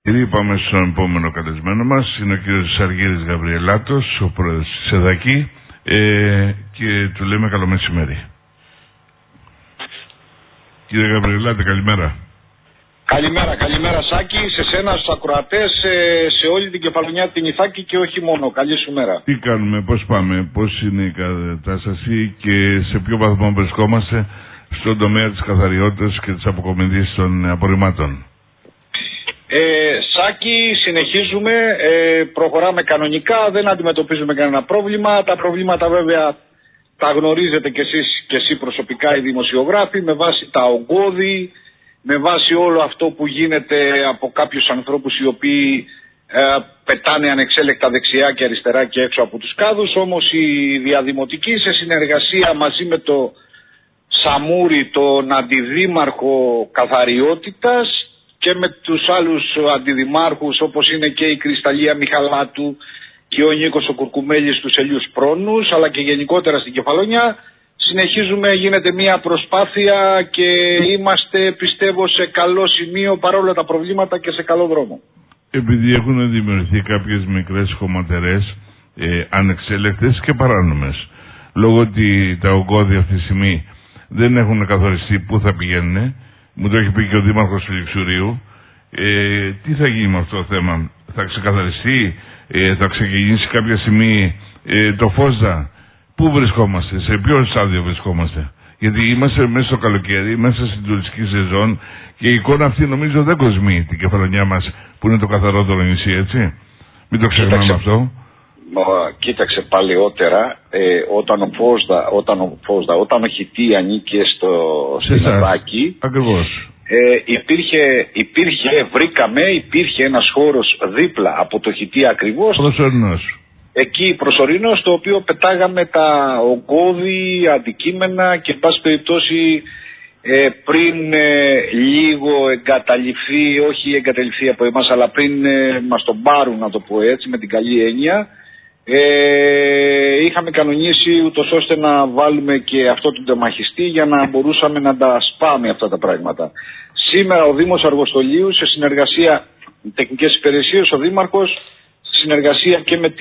Πάμε στον επόμενο καλεσμένο μας. Είναι ο κύριος Αργύρης Γαβριελάτος, ο πρόεδρος της ΕΔΑΚΗ, και του λέμε καλό μεσημέρι. Κύριε Γαβριελάτε, καλημέρα. Καλημέρα Σάκη, σε σένα, στους ακροατές, σε όλη την Κεφαλονιά, την Ιθάκη και όχι μόνο. Καλή σου μέρα. Τι κάνουμε, πώς πάμε, πώς είναι η κατάσταση και σε ποιο βαθμό βρισκόμαστε στον τομέα της καθαριότητας και της αποκομιδής των απορριμμάτων? Σάκη, συνεχίζουμε, προχωράμε κανονικά, δεν αντιμετωπίζουμε κανένα πρόβλημα. Τα προβλήματα βέβαια τα γνωρίζετε κι εσείς και εσύ προσωπικά, οι δημοσιογράφοι, με βάση τα ογκώδη, με βάση όλο αυτό που γίνεται από κάποιους ανθρώπους οι οποίοι πετάνε ανεξέλεκτα δεξιά και αριστερά και έξω από τους κάδους. Όμως η Διαδημοτική, σε συνεργασία μαζί με το Σαμούρι, τον αντιδήμαρχο καθαριότητας, και με τους άλλους αντιδημάρχους όπως είναι και η Κρυσταλλία Μιχαλάτου και ο Νίκος ο Κουρκουμέλης στους Ελιούς Πρόνους, αλλά και γενικότερα στην Κεφαλονιά, συνεχίζουμε, γίνεται μια προσπάθεια και είμαστε, πιστεύω, σε καλό σημείο παρόλα τα προβλήματα και σε καλό δρόμο. Επειδή έχουν δημιουργηθεί κάποιες μικρές χωματερές ανεξέλεκτες και παράνομες, λόγω ότι τα ογκώδια αυτή τη στιγμή δεν έχουν καθοριστεί πού θα πηγαίνουν, μου το έχει πει και ο Δήμαρχος του Λιξουρίου, τι θα γίνει με αυτό το θέμα? Θα ξεκαθαριστεί, θα ξεκινήσει κάποια στιγμή το ΦΟΣΔΑ? Πού βρισκόμαστε, σε ποιο στάδιο βρισκόμαστε? Γιατί είμαστε μέσα στο καλοκαίρι, μέσα στην τουριστική σεζόν και η εικόνα αυτή νομίζω δεν κοσμεί την Κεφαλονιά μας που είναι το καθαρότερο νησί, έτσι. Μην το ξεχνάμε αυτό. Κοίταξε, παλαιότερα όταν ο Χιτή ανήκε στην ΕΔΑΚΗ, ακριβώς, υπήρχε ένας χώρος δίπλα από το Χιτή ακριβώς, προσωρινός. Εκεί προσωρινός, το οποίο πετάγαμε τα ογκώδη αντικείμενα και εν πάση περιπτώσει πριν λίγο εγκαταλειφθεί, όχι εγκαταλειφθεί από εμάς, αλλά πριν μας τον πάρουν, να το πω έτσι με την καλή έννοια, είχαμε κανονίσει ούτως ώστε να βάλουμε και αυτό τον τεμαχιστή για να μπορούσαμε να τα σπάμε αυτά τα πράγματα. Σήμερα ο Δήμος Αργοστολίου, σε συνεργασία με τεχνικές υπηρεσίες, ο Δήμαρχος, σε συνεργασία και με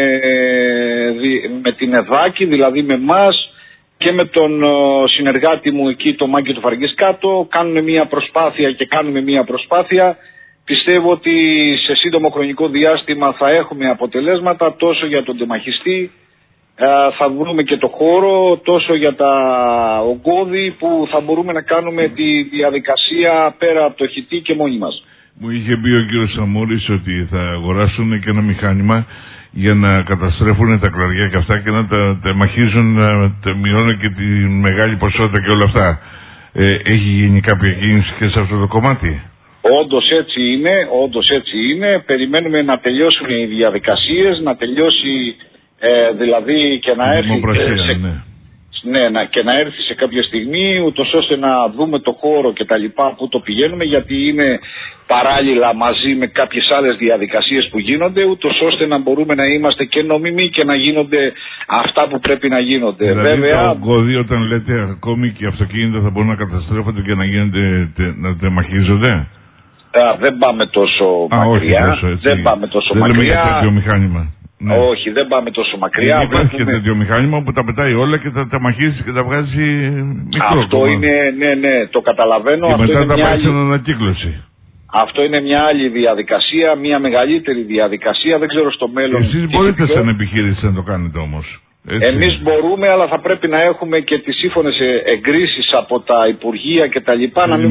την ΕΔΑΚΗ, δηλαδή με εμάς και με τον συνεργάτη μου εκεί, το Μάκη του Φραγκισκάτο, κάνουμε μια προσπάθεια. Πιστεύω ότι σε σύντομο χρονικό διάστημα θα έχουμε αποτελέσματα τόσο για τον τεμαχιστή, θα βρούμε και το χώρο, τόσο για τα ογκώδη που θα μπορούμε να κάνουμε τη διαδικασία πέρα από το Χιτή και μόνοι μας. Μου είχε πει ο κύριος Σαμούρης ότι θα αγοράσουν και ένα μηχάνημα για να καταστρέφουν τα κλαριά και αυτά και να τα τεμαχίζουν, να τα μειώνουν και τη μεγάλη ποσότητα και όλα αυτά. Έχει γίνει κάποια κίνηση και σε αυτό το κομμάτι? Όντως έτσι είναι. Περιμένουμε να τελειώσουν οι διαδικασίες, να τελειώσει δηλαδή και να έρθει και να έρθει σε κάποια στιγμή, ούτως ώστε να δούμε το χώρο και τα λοιπά που το πηγαίνουμε, γιατί είναι παράλληλα μαζί με κάποιες άλλες διαδικασίες που γίνονται, ούτως ώστε να μπορούμε να είμαστε και νομιμοί και να γίνονται αυτά που πρέπει να γίνονται. Δηλαδή, βέβαια, τα ογκώδη, όταν λέτε ακόμη και αυτοκίνητα θα μπορούν να καταστρέφονται και να τεμαχίζονται? Δεν πάμε τόσο μακριά. Δεν πάμε τόσο μακριά. Ναι. Όχι, δεν πάμε τόσο μακριά. Υπάρχει και τέτοιο μηχάνημα που τα πετάει όλα και τα τεμαχίζει και τα βγάζει μικρό. Αυτό είναι, ναι, το καταλαβαίνω. Και αυτό μετά είναι τα πάει στην ανακύκλωση. Αυτό είναι μια άλλη διαδικασία, μια μεγαλύτερη διαδικασία. Δεν ξέρω στο μέλλον. Εσείς μπορείτε σαν επιχείρηση να το κάνετε όμως? Εμείς μπορούμε, αλλά θα πρέπει να έχουμε και τις σύμφωνες εγκρίσεις από τα Υπουργεία και τα λοιπά, να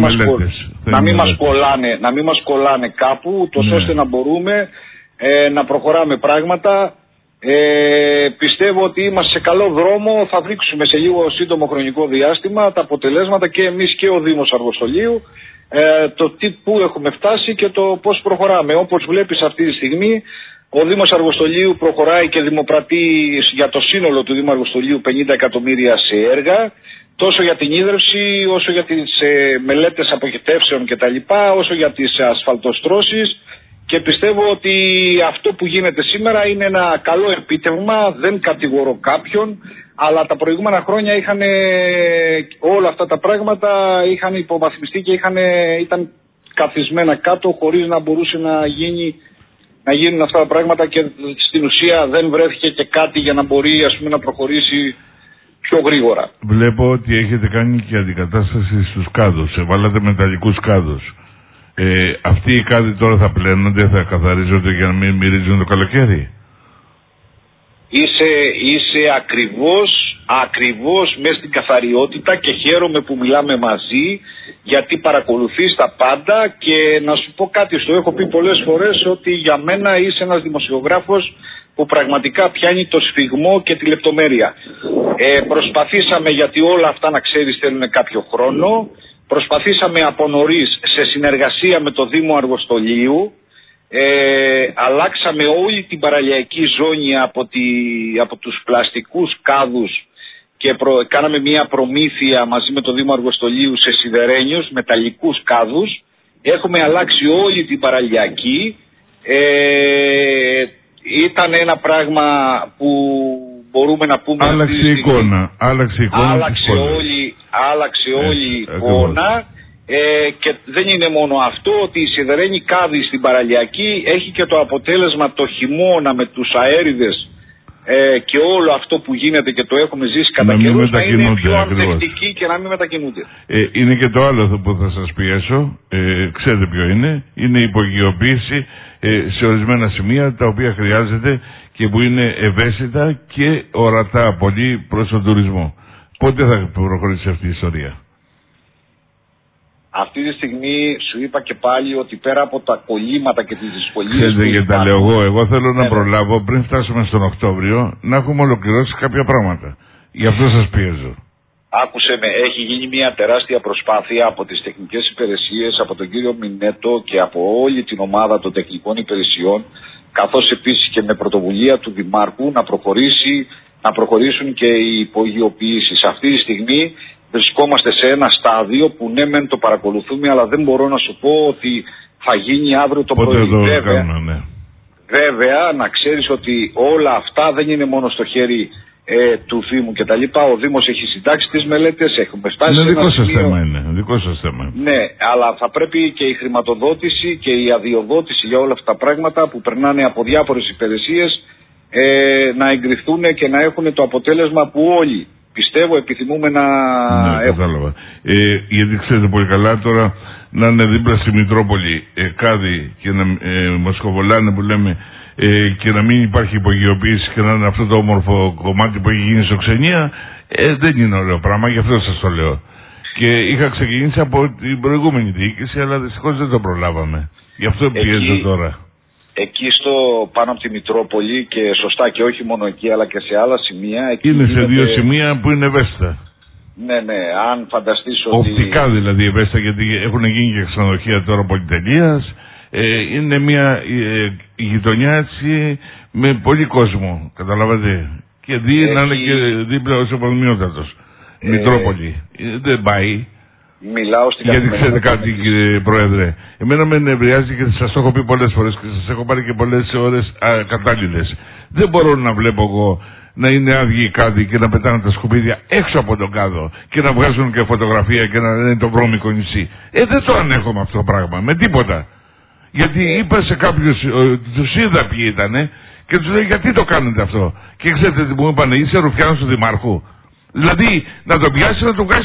μην μας κολλάνε κάπου, ούτως ώστε να μπορούμε να προχωράμε πράγματα. Πιστεύω ότι είμαστε σε καλό δρόμο. Θα δείξουμε σε λίγο σύντομο χρονικό διάστημα τα αποτελέσματα και εμείς και ο Δήμος Αργοστολίου, το πού έχουμε φτάσει και το πώς προχωράμε. Όπως βλέπεις αυτή τη στιγμή, ο Δήμος Αργοστολίου προχωράει και δημοπρατεί για το σύνολο του Δήμου Αργοστολίου 50 εκατομμύρια σε έργα, τόσο για την ίδρυυση, όσο για τις μελέτες αποχετεύσεων κτλ, όσο για τις ασφαλτοστρώσεις. Και πιστεύω ότι αυτό που γίνεται σήμερα είναι ένα καλό επίτευγμα, δεν κατηγορώ κάποιον, αλλά τα προηγούμενα χρόνια όλα αυτά τα πράγματα είχαν υποβαθμιστεί και ήταν καθισμένα κάτω χωρίς να μπορούσε να γίνουν αυτά τα πράγματα, και στην ουσία δεν βρέθηκε και κάτι για να μπορεί, ας πούμε, να προχωρήσει πιο γρήγορα. Βλέπω ότι έχετε κάνει και αντικατάσταση στους κάδους, βάλατε μεταλλικούς κάδους. Αυτοί οι κάδοι τώρα θα πλένονται, θα καθαρίζονται για να μην μυρίζουν το καλοκαίρι? Είσαι ακριβώς μέσα στην καθαριότητα, και χαίρομαι που μιλάμε μαζί, γιατί παρακολουθείς τα πάντα. Και να σου πω κάτι, στο έχω πει πολλές φορές, ότι για μένα είσαι ένας δημοσιογράφος που πραγματικά πιάνει το σφιγμό και τη λεπτομέρεια. Προσπαθήσαμε, γιατί όλα αυτά, να ξέρεις, θέλουν κάποιο χρόνο, προσπαθήσαμε από νωρίς, σε συνεργασία με το Δήμο Αργοστολίου, αλλάξαμε όλη την παραλιακή ζώνη από τους πλαστικούς κάδους και κάναμε μια προμήθεια μαζί με το Δήμο Αργοστολίου σε σιδερένιους μεταλλικούς κάδους. Έχουμε αλλάξει όλη την παραλιακή. Ήταν ένα πράγμα που μπορούμε να πούμε... Άλλαξε εικόνα. Άλλαξε όλη η εικόνα. Και δεν είναι μόνο αυτό, ότι η σιδερένη κάδη στην παραλιακή έχει και το αποτέλεσμα το χειμώνα με τους αέριδες και όλο αυτό που γίνεται, και το έχουμε ζήσει κατά καιρούς, να είναι πιο ανθεκτική και να μην μετακινούνται. Είναι και το άλλο που θα σας πιέσω, ξέρετε ποιο είναι η υπογειοποίηση σε ορισμένα σημεία τα οποία χρειάζεται και που είναι ευαίσθητα και ορατά πολύ προς τον τουρισμό. Πότε θα προχωρήσει αυτή η ιστορία? Αυτή τη στιγμή σου είπα και πάλι ότι πέρα από τα κολλήματα και τις δυσκολίες... Ξέρετε, γιατί τα λέω εγώ θέλω να προλάβω πριν φτάσουμε στον Οκτώβριο να έχουμε ολοκληρώσει κάποια πράγματα. Γι' αυτό σας πιέζω. Άκουσε με, έχει γίνει μια τεράστια προσπάθεια από τις τεχνικές υπηρεσίες, από τον κύριο Μινέτο και από όλη την ομάδα των τεχνικών υπηρεσιών, καθώς επίσης και με πρωτοβουλία του Δημάρχου να προχωρήσουν και οι υπογειοποιήσεις. Αυτή τη στιγμή βρισκόμαστε σε ένα στάδιο που ναι μεν το παρακολουθούμε, αλλά δεν μπορώ να σου πω ότι θα γίνει αύριο το πρωί. Βέβαια, να ξέρεις ότι όλα αυτά δεν είναι μόνο στο χέρι του Δήμου και τα λοιπά. Ο Δήμος έχει συντάξει τις μελέτες, έχουμε φτάσει σε ένα σημείο. Δικό σας θέμα. Ναι, αλλά θα πρέπει και η χρηματοδότηση και η αδειοδότηση για όλα αυτά τα πράγματα που περνάνε από διάφορες υπηρεσίες να εγκριθούν και να έχουν το αποτέλεσμα που όλοι, πιστεύω, επιθυμούμε να έχουμε. Γιατί ξέρετε πολύ καλά τώρα, να είναι δίπλα στη Μητρόπολη κάδι και να μοσκοβολάνε που λέμε, και να μην υπάρχει υπογειοποίηση και να είναι αυτό το όμορφο κομμάτι που έχει γίνει στο Ξενία, δεν είναι ωραίο πράγμα, γι' αυτό σας το λέω. Και είχα ξεκινήσει από την προηγούμενη διοίκηση, αλλά δυστυχώς δεν το προλάβαμε. Γι' αυτό πιέζω τώρα. Εκεί πάνω από τη Μητρόπολη, και σωστά, και όχι μόνο εκεί αλλά και σε άλλα σημεία. Είναι σε δύο σημεία που είναι ευαίσθητα. Ναι, αν φανταστείς ότι... Οπτικά δηλαδή ευαίσθητα, γιατί έχουν γίνει και ξενοδοχεία τώρα πολυτελείας. Είναι μια γειτονιά έτσι με πολύ κόσμο, καταλάβατε. Και να είναι και δίπλα ως επανομοιότατος. Μητρόπολη. Δεν πάει. Μιλάω στην γιατί ξέρετε κάτι, κύριε Πρόεδρε, εμένα με νευριάζει και σας το έχω πει πολλές φορές και σας έχω πάρει και πολλές ώρες κατάλληλες. Δεν μπορώ να βλέπω εγώ να είναι άδειοι οι κάδοι και να πετάνε τα σκουπίδια έξω από τον κάδο και να βγάζουν και φωτογραφία και να λένε το βρώμικο νησί. Δεν το ανέχομαι αυτό το πράγμα με τίποτα. Γιατί είπα σε κάποιους, τους είδα ποιοι ήτανε και τους λέει γιατί το κάνετε αυτό. Και ξέρετε τι μου είπανε, είσαι ρουφιάνος του Δημάρχου. Δηλαδή να τον πιάσει, να τον βγάλει.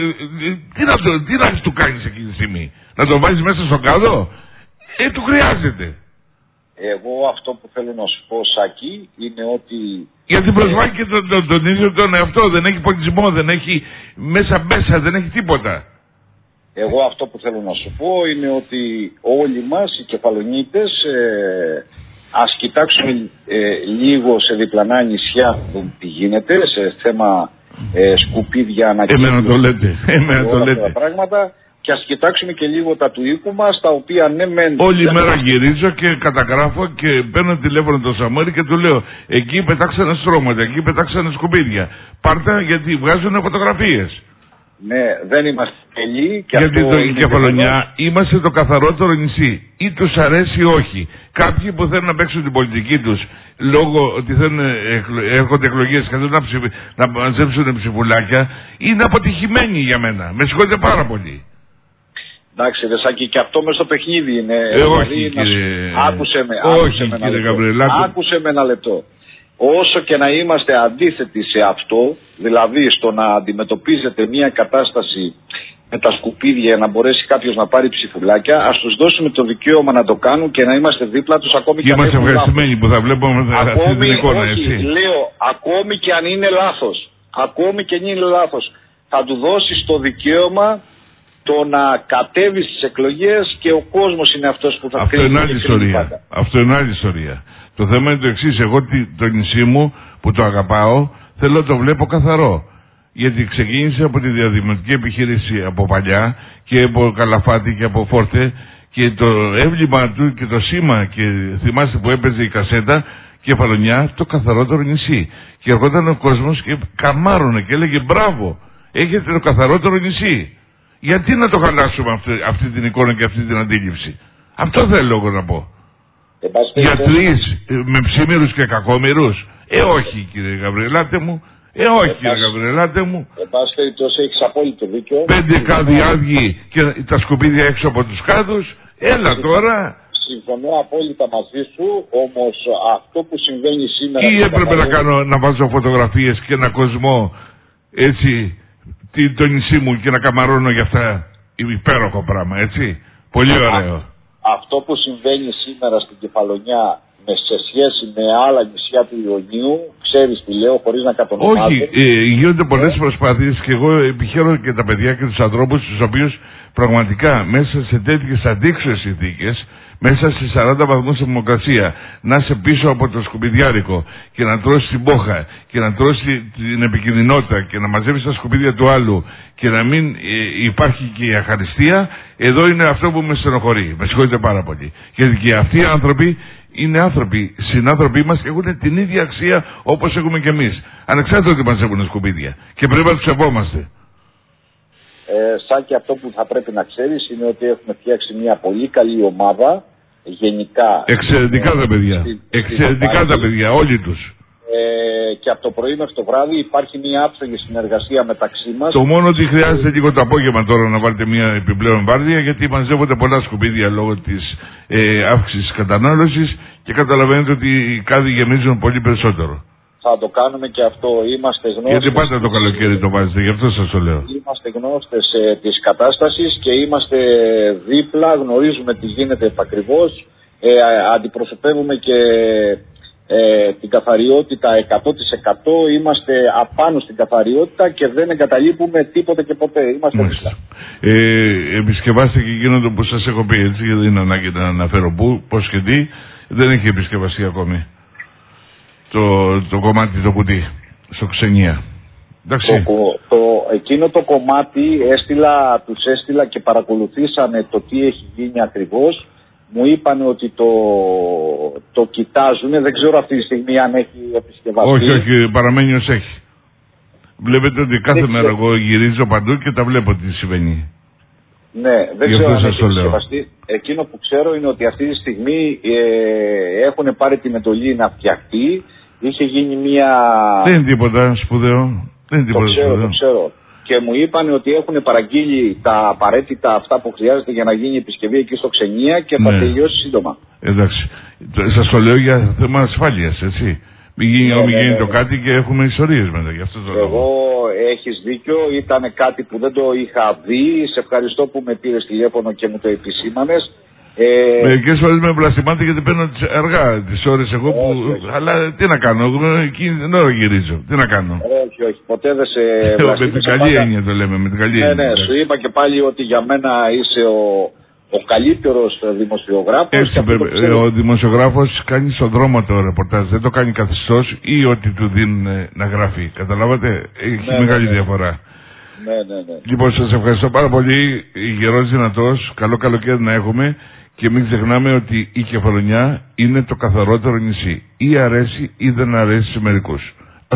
Τι να του κάνει εκείνη τη στιγμή, να τον βάλει μέσα στον κάδο, του χρειάζεται. Εγώ αυτό που θέλω να σου πω, Σάκη, είναι ότι. Γιατί προσβάλλει και τον ίδιο τον εαυτό, δεν έχει πολιτισμό, δεν έχει μέσα, δεν έχει τίποτα. Εγώ αυτό που θέλω να σου πω είναι ότι όλοι μας οι Κεφαλονίτες ας κοιτάξουμε λίγο σε διπλανά νησιά τι γίνεται σε θέμα σκουπίδια, ανακοίνωση. Εμένα το λέτε. Όλα αυτά τα πράγματα, και ας κοιτάξουμε και λίγο τα του οίκου μας, τα οποία ναι μεν. Όλη μέρα γυρίζω και καταγράφω και παίρνω τηλέφωνο το Σαμόρι και του λέω εκεί πετάξανε στρώματα, εκεί πετάξανε σκουπίδια. Πάρτε γιατί βγάζουν φωτογραφίες. Ναι, δεν είμαστε τελείοι. Γιατί η Κεφαλονιά είμαστε το καθαρότερο νησί. Ή τους αρέσει ή όχι. Κάποιοι που θέλουν να παίξουν την πολιτική τους λόγω ότι έρχονται εκλογές και θέλουν να μαζέψουν ψηφουλάκια, είναι αποτυχημένοι για μένα. Με συγχωρείτε πάρα πολύ. Εντάξει, Ρεσάκη, και αυτό μέσα στο παιχνίδι είναι. Όχι, κύριε... Άκουσε με ένα λεπτό. Όσο και να είμαστε αντίθετοι σε αυτό, δηλαδή στο να αντιμετωπίζετε μια κατάσταση με τα σκουπίδια για να μπορέσει κάποιος να πάρει ψηφουλάκια, ας τους δώσουμε το δικαίωμα να το κάνουν και να είμαστε δίπλα τους ακόμη και αν είμαστε ευχαριστημένοι που θα βλέπουμε αυτή την εικόνα, έτσι. Λέω, ακόμη και αν είναι λάθος, θα του δώσεις το δικαίωμα το να κατέβει στις εκλογές και ο κόσμος είναι αυτός που θα κρίνει. Αυτό είναι άλλη ιστορία. Το θέμα είναι το εξής. Εγώ το νησί μου που το αγαπάω θέλω να το βλέπω καθαρό. Γιατί ξεκίνησε από τη διαδημοτική επιχείρηση από παλιά και από Καλαφάτη και από Φόρτε και το έμβλημα του και το σήμα, και θυμάστε που έπαιζε η κασέτα Κεφαλονιά, το καθαρότερο νησί. Και ερχόταν ο κόσμος και καμάρωνε και έλεγε μπράβο, έχετε το καθαρότερο νησί. Γιατί να το χαλάσουμε αυτή την εικόνα και αυτή την αντίληψη? Αυτό θέλω εγώ να πω. Γιατρείς με ψήμερους και κακόμερους? Όχι, κύριε Γαβριλάτε μου. Όχι, κύριε Γαβριλάτε μου. Εν πάση περιπτώσει, έχεις απόλυτο δίκιο. 5 κάδοι άδειοι και τα σκουπίδια έξω από τους κάδους. Έλα τώρα. Συμφωνώ απόλυτα μαζί σου, όμως αυτό που συμβαίνει σήμερα... Ή έπρεπε να βάζω φωτογραφίες και ένα κοσμό, έτσι, το νησί μου και να καμαρώνω για αυτά, υπέροχο πράγμα, έτσι. Πολύ ωραίο. Αυτό που συμβαίνει σήμερα στην Κεφαλονιά σε σχέση με άλλα νησιά του Ιωνίου, ξέρεις τι λέω, χωρίς να κατονομάζω. Όχι, γίνονται πολλές προσπάθειες και εγώ επιχαίρω και τα παιδιά και τους ανθρώπους, τους οποίους πραγματικά μέσα σε τέτοιες αντίξωες συνθήκες, μέσα σε 40 βαθμούς θερμοκρασία, να είσαι πίσω από το σκουπιδιάρικο και να τρώσει την πόχα και να τρώσει την επικινδυνότητα και να μαζεύεις τα σκουπίδια του άλλου και να μην υπάρχει και η αχαριστία, εδώ είναι αυτό που με στενοχωρεί. Με συγχωρείτε πάρα πολύ. Γιατί και αυτοί οι άνθρωποι είναι άνθρωποι, συνάνθρωποι μας και έχουν την ίδια αξία όπως έχουμε και εμείς. Ανεξάρτητα ότι μαζεύουν σκουπίδια. Και πρέπει να τους σεβόμαστε. Σαν και αυτό που θα πρέπει να ξέρεις είναι ότι έχουμε φτιάξει μια πολύ καλή ομάδα γενικά. Εξαιρετικά τα παιδιά. Εξαιρετικά τα παιδιά, όλοι τους. Και από το πρωί μέχρι το βράδυ υπάρχει μια άψογη συνεργασία μεταξύ μας. Το μόνο ότι χρειάζεται λίγο το απόγευμα τώρα να βάλετε μια επιπλέον βάρδια, γιατί μαζεύονται πολλά σκουπίδια λόγω της αύξησης κατανάλωσης και καταλαβαίνετε ότι οι κάδοι γεμίζουν πολύ περισσότερο. Θα το κάνουμε και αυτό. Είμαστε γνώστες. Γιατί πάντα το καλοκαίρι το βάζετε, γι' αυτό σας το λέω. Είμαστε γνώστες της κατάστασης και είμαστε δίπλα, γνωρίζουμε τι γίνεται επακριβώς. Αντιπροσωπεύουμε και την καθαριότητα 100%. Είμαστε απάνω στην καθαριότητα και δεν εγκαταλείπουμε τίποτε και ποτέ. Είμαστε δίπλα. Επισκευάστε και εκείνο που σας έχω πει, έτσι, γιατί δεν είναι ανάγκη να αναφέρω πώς και τι. Δεν έχει επισκευαστεί ακόμη το κομμάτι το κουτί στο Ξενία. Εκείνο το κομμάτι τους έστειλα και παρακολουθήσανε το τι έχει γίνει ακριβώς. Μου είπαν ότι το κοιτάζουν. Δεν ξέρω αυτή τη στιγμή αν έχει επισκευαστεί. Όχι, παραμένει ως έχει. Βλέπετε ότι κάθε μέρα εγώ γυρίζω παντού και τα βλέπω τι συμβαίνει. Ναι, δεν ξέρω αν έχει επισκευαστεί. Εκείνο που ξέρω είναι ότι αυτή τη στιγμή έχουν πάρει την εντολή να φτιαχτεί. Είχε γίνει μια... Δεν είναι τίποτα σπουδαίο. Το ξέρω. Και μου είπαν ότι έχουν παραγγείλει τα απαραίτητα αυτά που χρειάζεται για να γίνει η επισκευή εκεί στο Ξενία και θα τελειώσει σύντομα. Εντάξει. Σας το λέω για θέμα ασφάλειας, έτσι. Μην γίνει το κάτι και έχουμε ιστορίες μετά. Γι' αυτό το λόγο. Εγώ έχεις δίκιο. Ήταν κάτι που δεν το είχα δει. Σε ευχαριστώ που με πήρες τηλέφωνο και μου το επισήμανες. Μερικές φορές με μπλαστημάτε γιατί παίρνω αργά τις ώρες εγώ που... Όχι. Αλλά τι να κάνω, εγώ εκείνη την ώρα γυρίζω. Τι να κάνω. Όχι, ποτέ δεν σε με την καλή έννοια το λέμε, με την καλή έννοια. Ναι, σου είπα και πάλι ότι για μένα είσαι ο καλύτερος δημοσιογράφος. Έτσι, ο δημοσιογράφος κάνει στον δρόμο το ρεπορτάζ, δεν το κάνει καθιστός ή ότι του δίνουν να γράφει. Καταλάβατε, έχει μεγάλη διαφορά. Ναι. Λοιπόν, σας ευχαριστώ πάρα πολύ. Γερός δυνατός, καλό καλοκαίρι να έχουμε. Και μην ξεχνάμε ότι η Κεφαλονιά είναι το καθαρότερο νησί. Ή αρέσει ή δεν αρέσει σε μερικούς.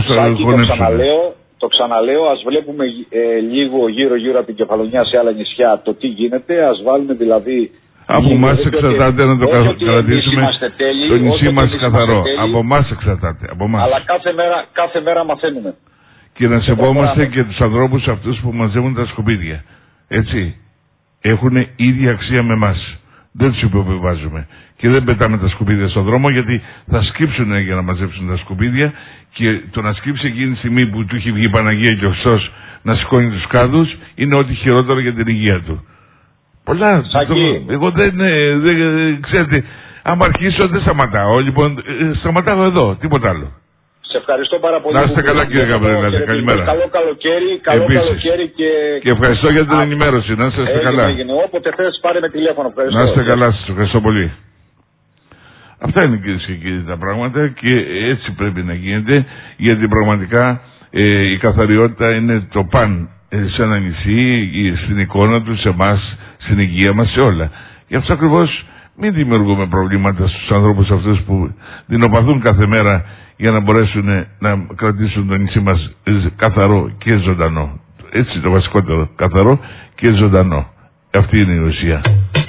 Το ξαναλέω, ας βλέπουμε λίγο γύρω από την Κεφαλονιά σε άλλα νησιά το τι γίνεται. Ας βάλουμε δηλαδή... Από εμάς εξαρτάται να το κρατήσουμε το νησί μας καθαρό. Από εμάς εξαρτάται. Αλλά κάθε μέρα μαθαίνουμε. Και να σεβόμαστε και τους ανθρώπους αυτούς που μαζεύουν τα σκουπίδια. Έτσι. έχουν ίδια αξία με εμάς. Δεν τους υποβιβάζουμε. Και δεν πετάμε τα σκουπίδια στον δρόμο, γιατί θα σκύψουν για να μαζέψουν τα σκουπίδια, και το να σκύψει εκείνη τη στιγμή που του έχει βγει η Παναγία και ο Χριστός να σηκώνει τους κάδους είναι ό,τι χειρότερο για την υγεία του. Πολλά. Εγώ δεν ξέρετε, άμα αρχίσω δεν σταματάω. Λοιπόν, σταματάω εδώ, τίποτα άλλο. Σε ευχαριστώ πάρα πολύ. Να είστε καλά, κύριε Γαβριλάδη. Καλημέρα. Καλό καλοκαίρι. Καλό καλοκαίρι και ευχαριστώ για την ενημέρωση. Να είστε καλά. Όποτε θες πάρε με τηλέφωνο. Ευχαριστώ. Να είστε καλά, σας ευχαριστώ πολύ. Αυτά είναι, κυρίες και κύριοι, τα πράγματα, και έτσι πρέπει να γίνεται, γιατί πραγματικά η καθαριότητα είναι το παν σε ένα νησί, στην εικόνα του, σε εμάς, στην υγεία μας, σε όλα. Γι' αυτό ακριβώς μην δημιουργούμε προβλήματα στους ανθρώπους αυτούς που δεινοπαθούν κάθε μέρα για να μπορέσουν να κρατήσουν το νησί μας καθαρό και ζωντανό. Έτσι το βασικότερο, καθαρό και ζωντανό. Αυτή είναι η ουσία.